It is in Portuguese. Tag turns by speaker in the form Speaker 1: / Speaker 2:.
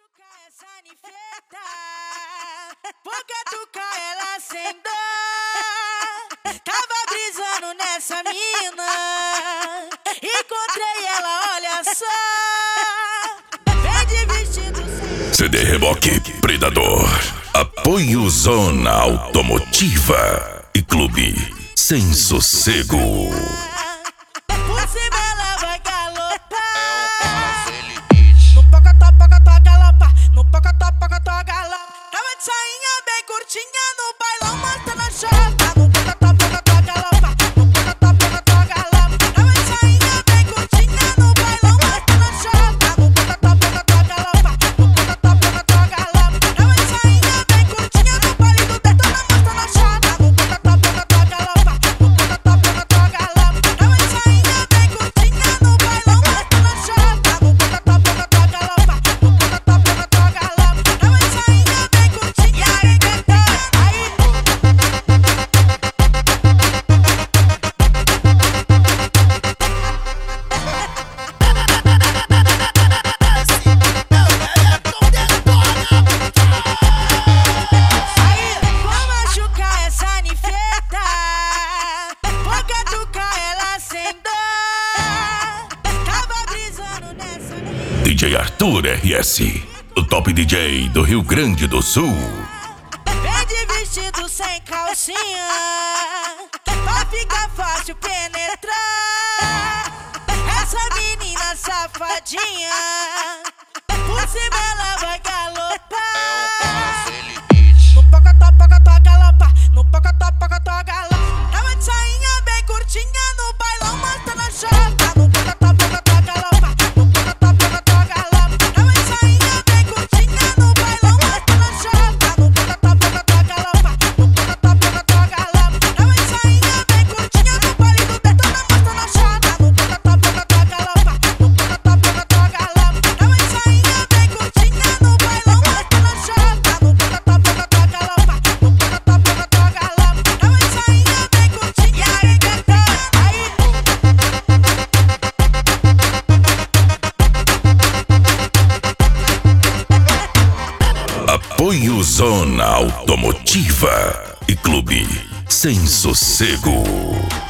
Speaker 1: machucar essa nifeta, vou catucar ela sem dó. Tava brisando nessa mina, encontrei ela, olha só. Vem de vestido sem...
Speaker 2: CD Reboque Predador. Apoio Zona Automotiva e Clube Sem Sossego.
Speaker 1: Por cima ela vai galopar. No pocotó, galopa. No pocotó, galopa. Tava de sainha bem curtinha no bailão, mostrando a chota. No pocotó, galopa. No pocotó, galopa. Tava de sainha bem curtinha no bailão, mostrando a chota. No pocotó, galopa. No pocotó, galopa. Tava de sainha bem curtinha no baile do Detona, mostrando a chota. No pocotó, galopa. No pocotó, galopa. Tava de sainha bem curtinha no bailão, mostrando a chota. No pocotó, galopa. No pocotó, galopa. Tava de sainha bem curtinha. E aí, vou machucar essa nifeta, vou catucar ela sem dó. Tava brisando nessa mina.
Speaker 2: DJ Arthur RS, o top DJ do Rio Grande do Sul.
Speaker 1: Vem de vestido sem calcinha, pra ficar fácil penetrar. Essa menina safadinha, por cima ela vai galopar. No pocotó, galopa. No pocotó, galopa. Tava de sainha bem curtinha no bailão, mostrando a chota. No pocotó, galopa. No pocotó, galopa. Tava de sainha bem curtinha no bailão, mostrando a chota. No pocotó, galopa. No pocotó, galopa. Tava de sainha bem curtinha no baile do Detona, mostrando a chota. No pocotó, galopa. No pocotó, galopa. Tava de sainha bem curtinha no bailão, mostrando a chota. No pocotó, galopa. No pocotó, galopa. Tava de sainha bem curtinha. E aí,
Speaker 2: Apoio Zona Automotiva e Clube Sem Sossego.